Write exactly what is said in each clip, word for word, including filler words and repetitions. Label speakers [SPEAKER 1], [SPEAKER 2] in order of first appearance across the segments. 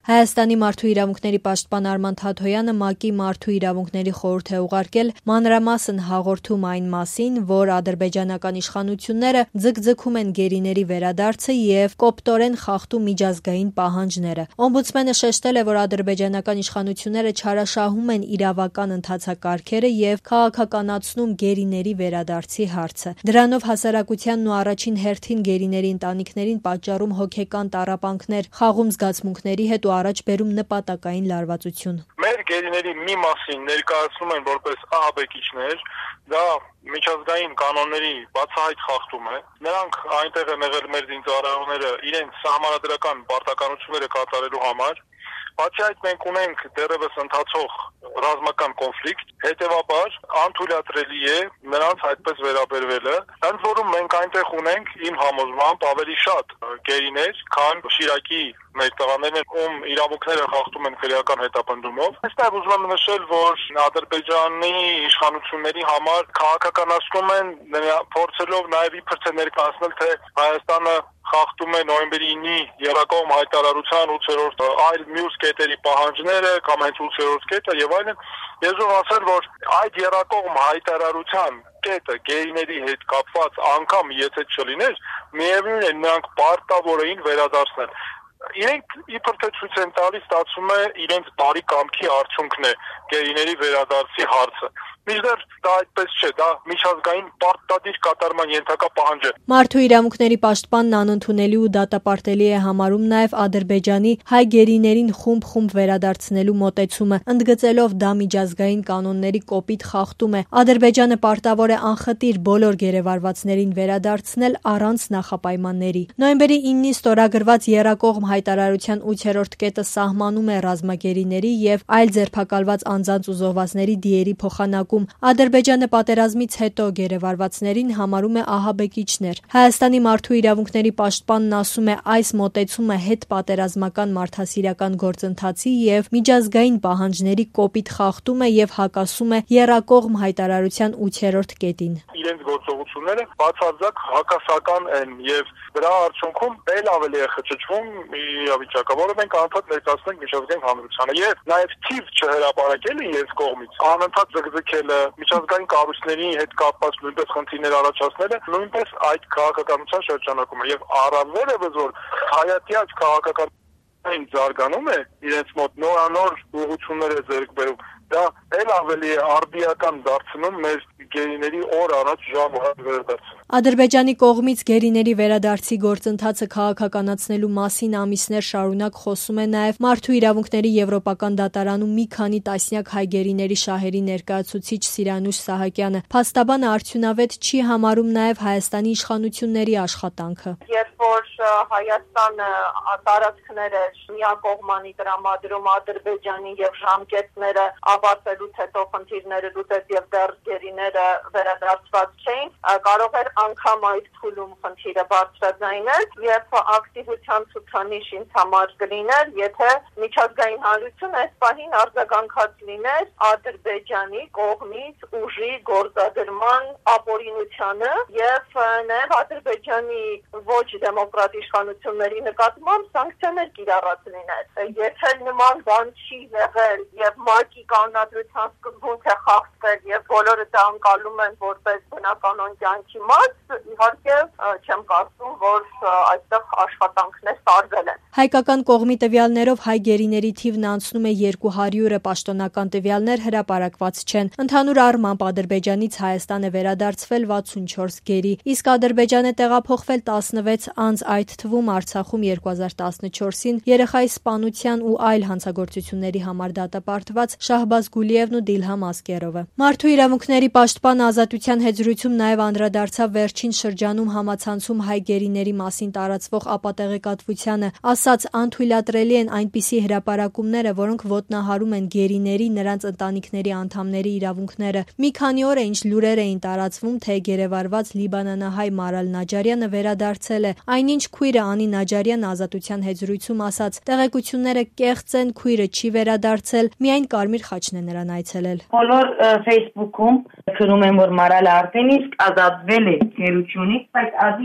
[SPEAKER 1] Հայաստանի մարդու իրավունքների պաշտպան Արման Թաթոյանը ՄԱԿ-ի Մարդու իրավունքների խորհուրդ է ուղարկել մանրամասն հաղորդում այն մասին, որ ադրբեջանական իշխանությունները ձգձգում են գերիների վերադարձը և կոպտորեն խախտում միջազգային պահանջները։ Օմբուդսմենը շեշտել է, որ ադրբեջանական իշխանությունները չարաշահում են իրավական ընթացակարգերը և քաղաքականացնում գերիների վերադարձի հարցը։ Դրանով հասարակությանն ու առաջին հերթին գերիների ընտանիքներին պատճառում հոգեկան տառապանքներ, խաղում զգացմունքների հետ ու առաջ բերում նպատակային լարվածություն։
[SPEAKER 2] Մեր գերիների մի մասին ներկայացնում են որպես ահաբեկիչներ, դա միջազգային կանոնների բացահայտ խախտում է։ Նրանք այնտեղ են եղել մեր զինծառայողները իրենց սահմանադրական պարտականությունները կատարելու համար։ Բացի այդ, մենք ունենք դեռևս ընթացող ռազմական կոնֆլիկտ, հետևաբար անթույլատրելի է նրանց այդպես վերաբերվելը։ Ընդ որում մենք այնտեղ ունենք իմ համոզմամբ ավելի շատ գերիներ, քան Շիրակի մեր տղաներն, ում իրավունքները խախտում են քրեական հետապնդումով։ Այստեղ ուզում եմ նշել, որ Ադրբեջանի իշխանությունների համար քաղաքականացնում են, փորձելով նաև իբր թե ներկայացնել, թե Հայաստանը խախտում է նոյեմբերի ինի եռակողմ հայտարարության ութերորդ այլ մյուս կետերի պահանջները կամ հենց ութերորդ կետը եւ այլն։ Ես ուզում ասել, որ այդ եռակողմ հայտարարության կետը գերիների հետ կապված անգամ եթե չլիներ, միևնույն է նրանք պարտավոր էին վերադարձնել։ Իրենք իբր թե ցույց են տալիս, ստացվում է իրենց բարի կամքի արդյունքն է գերիների վերադարձի հարցը։ Մինչդեռ դա այդպես չէ, դա միջազգային պարտադիր կատարման ենթակա պահանջ է։
[SPEAKER 1] Մարդու իրավունքների պաշտպանն անընդունելի ու դատապարտելի է համարում նաև Ադրբեջանի հայ գերիներին խումբ-խումբ վերադարձնելու մոտեցումը, ընդգծելով դա միջազգային կանոնների կոպիտ խախտում է։ Ադրբեջանը պարտավոր է անխտիր բոլոր գերեվարվածներին վերադարձնել առանց նախապայմանների։ Նոյեմբերի ինին ստորագրված եռակողմ հայտարարության ութերորդ կետը սահմանում է ռազմագերիների և այլ ձերբակալված անձանց ու զոհվածների դիերի փոխանակում։ Ադրբեջանը պատերազմից հետո գերեվարվածներին համարում է ահաբեկիչներ։ Հայաստանի մարդու իրավունքների պաշտպանն ասում է, այս մոտեցումը հետպատերազմական մարդասիրական գործընթացի և միջազգային պահանջների կոպիտ խախտում է և հակասում է եռակողմ հայտարարության ութերորդ կետին։
[SPEAKER 2] Իրենց գործողությունները բացարձակ հակասական են և դրա արդյունքում էլ ավելի է խճճվում իրավիճակը, որը մենք անընդհատ ներկայացնենք միջազգային հանրությանը, եւ նաեւ թիվ չհրապարակելը իրենց կողմից, անընդհատ ձգձգելը, միջազգային կառույցների հետ կապված նույնպես խնդիրներ առաջացնելը, նույնպես այդ քաղաքականության շրջանակում է, եւ առավելևս որ հայատյաց քաղաքականային զարգանում է իրենց մոտ նորանոր ուղղություններ է ձեռք բերում, դա էլ ավելի է արդիական դարձնում մեր գերիների օր առաջ ժամ վերադարձը։
[SPEAKER 1] Ադրբեջանի կողմից գերիների վերադարձի գործընթացը քաղաքականացնելու մասին ամիսներ շարունակ խոսում է նաև Մարդու իրավունքների եվրոպական դատարանում մի քանի տասնյակ հայ գերիների շահերի ներկայացուցիչ Սիրանուշ Սահակյանը։ Փաստաբանը արդյունավետ չի համարում նաև Հայաստանի իշխանությունների աշխատանքը։
[SPEAKER 3] Երբ որ Հայաստանը տարածքները միակողմանի տրամադրում Ադրբեջանի եւ ժամկետները ավարտելուց հետո խնդիրները լուծեց եւ դեռ գերիները վերադարձված չէին, կարող էր անգամ այդ թուլում խնդիրը բարձրաձայնել եւ ակտիվության ցուցանիշ ինձ համար կլիներ, եթե միջազգային հանրությունը այս պահին արձագանքած լիներ Ադրբեջանի կողմից ուժի գործադրման ապօրինությանը եւ նաեւ Ադրբեջանի ոչ դեմոկրատ իշխանությունների նկատմամբ սանկցիաներ կիրառած լիներ։ Եթե նման բան չի եղել եւ ՄԱԿ-ի կանոնադրության սկզբունքը խախտվել եւ բոլորը դա անցալում են որպես բնականon կյանքի մաս, իհարկե չեմ կարծում, որ այդտեղ աշխատանքներ տարվել են։
[SPEAKER 1] Հայկական կողմի տվյալներով հայ գերիների թիվն անցնում է երկու հարյուրը, պաշտոնական տվյալներ հրապարակված չեն։ Ընդհանուր առմամբ Ադրբեջանից Հայաստան է վերադարձվել վաթսունչորս գերի, իսկ Ադրբեջան է տեղափոխվել տասնվեց անձ, այդ թվում Արցախում երկու հազար տասնչորսին երեխայի սպանության ու այլ հանցագործությունների համար դատապարտված Շահբազ Գուլիևն ու Դիլհամ Ասկերովը։ Մարդու իրավունքների պաշտպան Ազատության հետ զրույցում նաև անդրադարձավ վերջին շրջանում համացանցում հայ գերիների մասին տարածվող ապատեղեկատվությանը, ասաց անթույլատրելի են այնպիսի հրապարակումները, որոնք ոտնահարում են գերիների, նրանց ընտանիքների անդամների իրավունքները։ Մի քանի օր է ինչ լուրեր էին տարածվում, թե գերեվարված լիբանանահայ Մարալ Նաջարյանը վերադարձել է։ Այնինչ քույրը Անի Նաջարյանը Ազատության հետ զրույցում ասաց, տեղեկությունները կեղծ են, քույրը չի վերադարձել, միայն Կարմիր խաչն է նրան այցելել։
[SPEAKER 4] Բոլոր Facebook-ում գրում են, որ Մարալը արդեն իսկ ազատվել է գերությունից, բայց ազի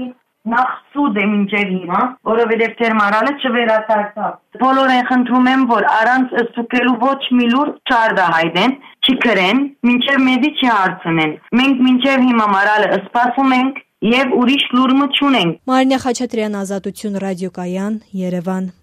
[SPEAKER 4] նախ սուտ է մինչև հիմա, որովհետև թերմարալը չվերադարձավ։ Բոլորեն խնդրում եմ, որ առանց ստուգելու ոչ մի լուրջ չարտահայտեն, չքրեն, մինչև մեզի չհարցնեն։ Մենք մինչև հիմա մարալը սպասում ենք եւ ուրիշ լուրը չունենք։
[SPEAKER 1] Մարինե Խաչատրյան, Ազատություն ռադիոկայան, Երևան։